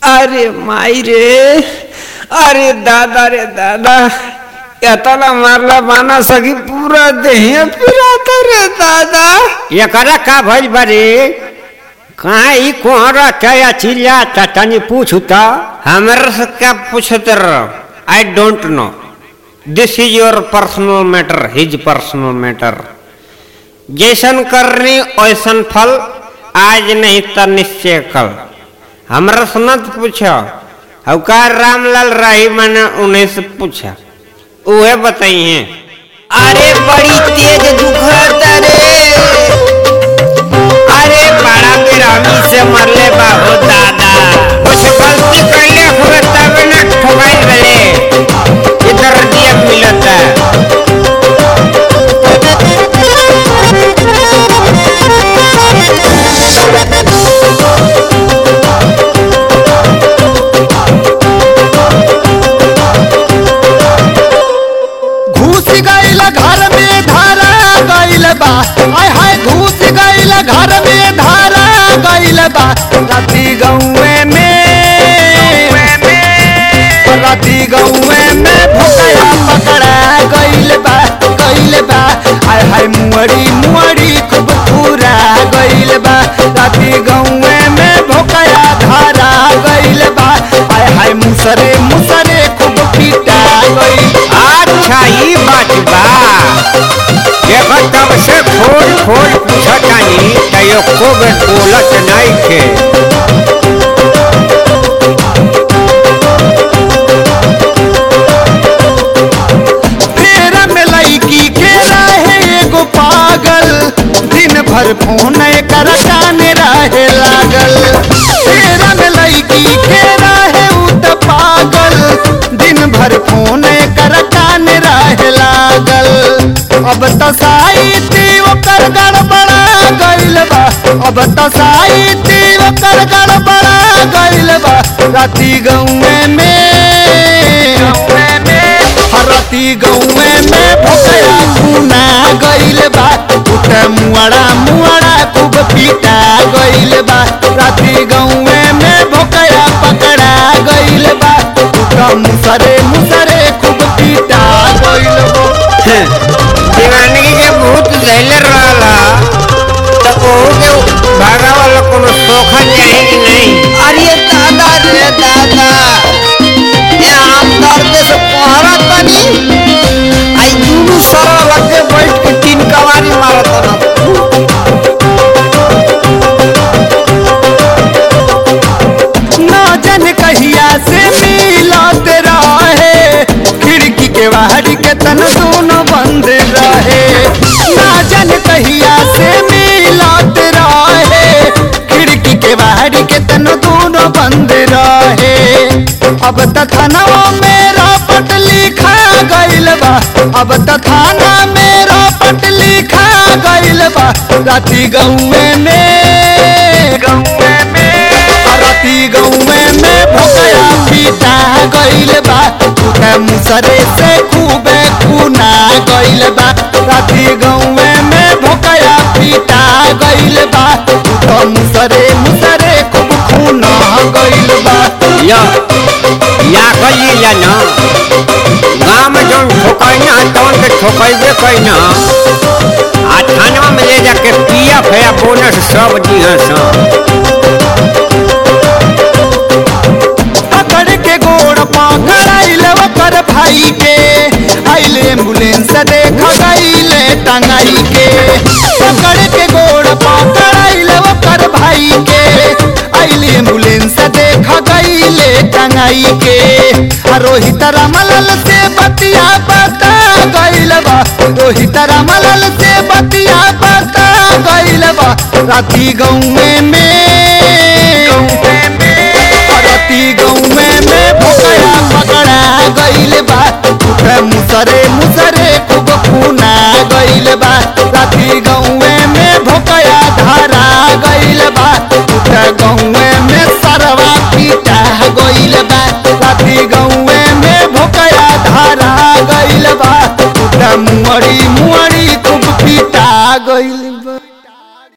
अरे माई रे, अरे दादा रे दादा, यातला मारला बाना सगी पूरा देह पिराता रे दादा। ये करा का भइल बारे? कहाँ ही कोहरा क्या चिल्ला तनी पूछता? हमारे से क्या पूछते रहो? I don't know. This is your personal matter, his personal matter. जैसन करनी वैसन फल, आज नहीं तो निश्चय कल। हमारा सुनत पूछा, हवकार रामलाल राही मैंने उन्हें से पूछा, उहे बताइए। अरे बड़ी तेज दुखता रे, अरे बड़ा बिरामी से मरले बाबू दादा। कुछ गलती करले हुए तब न ठोकाई गले, इधर दिया मिलता। घर में धारा गइल बा, आय हाय घुस गइल घर में धारा गइल बा। राती गौवे में भुकया पकड़ा गइल बा, आय हाय मुअड़ी खूब पूरा गइल बा। राती गौवे में भुकया धारा गइल बा, आय हाय मुसरे खूब पीटा गइल। अच्छा ही बात बा, देखो तब से खोल पूछा जानी तयो को बोलत नहीं थे। तेरा में लड़की के रहे एगो पागल, दिन भर फोन कर काने रहे लागल। तेरा में लड़की के रहे उ त पागल, दिन भर फोन कर काने रहे लागल। अब तो साइती ओकर गड़बड़ा गइल बा, अब तो साइती ओकर गड़बड़ा गइल बा। राती गौवे में भुकया खूना गइल बा, उठ मुआड़ा खूब पीटा गइल बा। राती गौवे में भुकया पकड़ा गइल बा, उठ मुसरे खूब पीटा गइल बा। दीवानगी के भूत झैले रहला तो के भागा वाला कोनो सोखा जाए कि नहीं? अरे दादा रे दादा, ये हम दर्द से कोहरा तनी, आई दोनों सरल लगे बैठ के तीन कवारी मारत ना। ना जन कहिया से मिलत रहे, खिड़की के बाहर के तन दोनों बंद रहे। ना जन कहिया से मिलत रहे, खिड़की के बाहर के तन दोनों बंद रहे। अब त थाना मेरा पट लिखा गइल बा, अब त थाना मेरा पट लिखा गइल बा। राती गौवे में भुकया पीटा गइल बा, उठे मुसरे से खूबे खूना गइल बा। राती गौवे में भुकया पीटा गइल बा, उठे मुसरे खूब खूना गइल बा। या कहिए ना, गाँव में जौन ठोकैना तौन के ठोकैबे कैना, आ थाना में ले जाके पिया भया बोनस सब दिया पकड़ के गोड़ पकड़ाइल ओकर भाई के, आइल एम्बुलेंस देख गइल टंगाई के। पकड़ के गोड़ पकड़ाइल ओकर भाई के, आइल एम्बुलेंस देख गइल टंगाई के। रोहित रामलाल से बतिया बता गइल बा, रोहित रामलाल से बतिया बता गइल बा। राती गौवे में